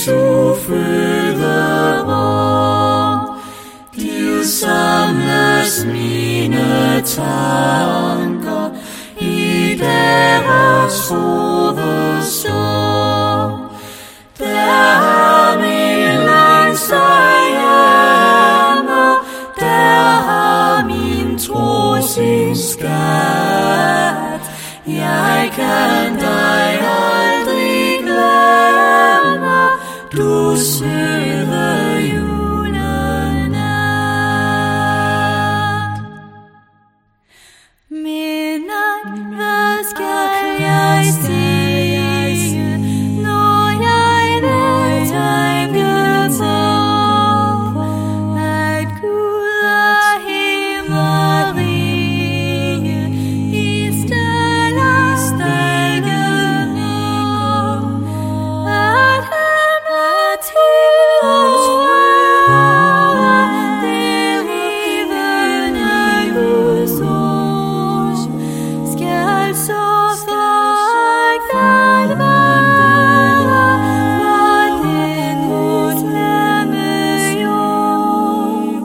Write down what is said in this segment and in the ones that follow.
Jesu fødeord. Gid samles mine tanker i deres hoved står. Der min længste hjemme, der har min tro sin skat. Jeg kan dig aldrig glemme, du søde julenat. Men hvad skal jeg sige, når jeg vil tænke på, at Gud er himmelrige i stille går, at han er til os røre, det levende Guds ord, skal så stærkt at være, hvor den hos lemme jord.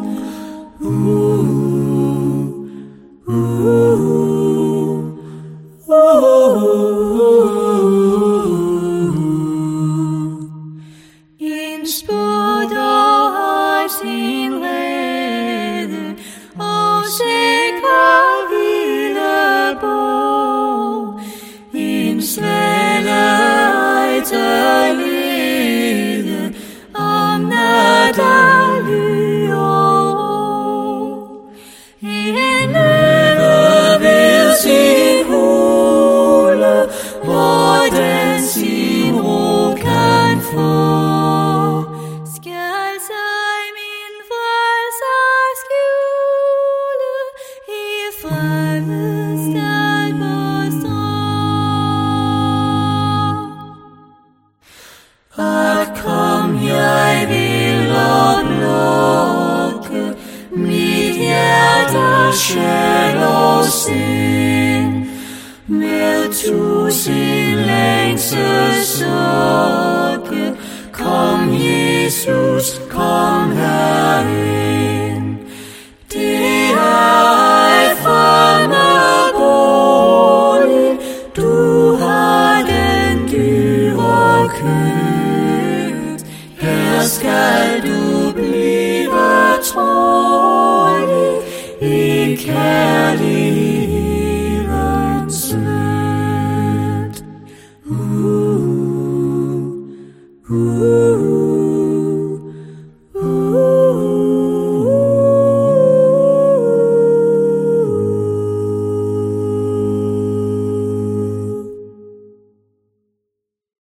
En spurgter har sin rede, og sikker hvilebog. En svale ejterlede, om natten lyår. En løve ved sin hule, hvor den sin ro kan få. Skal sig min frelser skjule i fremmed stad på strand. At kom jeg vil oplukke mit hjerte, sjæl og sind, med tusind længsel sukke. Kom Jesus, kom herind. Det er et fremmed bolig, du har den dyre købt. Her skal du blive trolig i kærlighed.